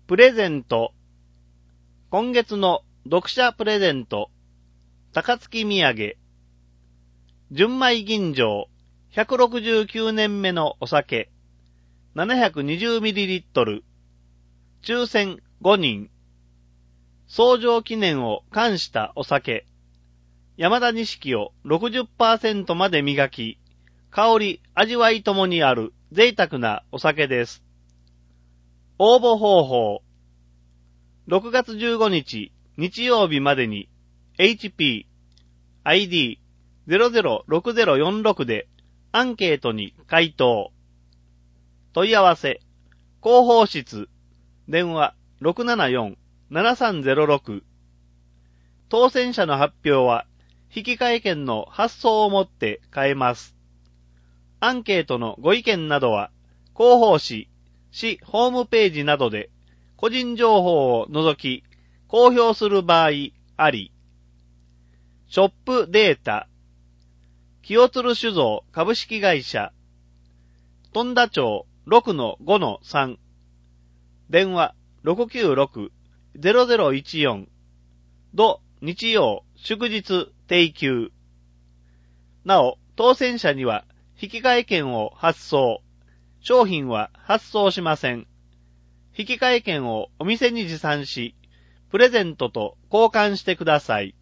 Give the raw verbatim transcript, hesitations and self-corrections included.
プレゼント。今月の読者プレゼント。高槻土産。純米吟醸ひゃくろくじゅうきゅうねんめのお酒。ななひゃくにじゅうミリリットル。抽選ごにん。創業記念を冠したお酒。山田錦を ろくじゅっパーセント まで磨き、香り、味わいともにある贅沢なお酒です。応募方法。ろくがつじゅうごにち日曜日までに エイチピー、アイディーゼロゼロろくゼロよんろく でアンケートに回答。問い合わせ、広報室、電話 ろくななよん ななさんゼロろく。当選者の発表は、引換券の発送をもって変えます。アンケートのご意見などは、広報誌、市ホームページなどで、個人情報を除き、公表する場合あり。ショップデータ、清鶴酒造株式会社、富田町 ろくのごのさん、電話 ろくきゅうろく ゼロゼロいちよん、土日曜祝日定休。なお、当選者には引換券を発送。商品は発送しません。引換券をお店に持参し、プレゼントと交換してください。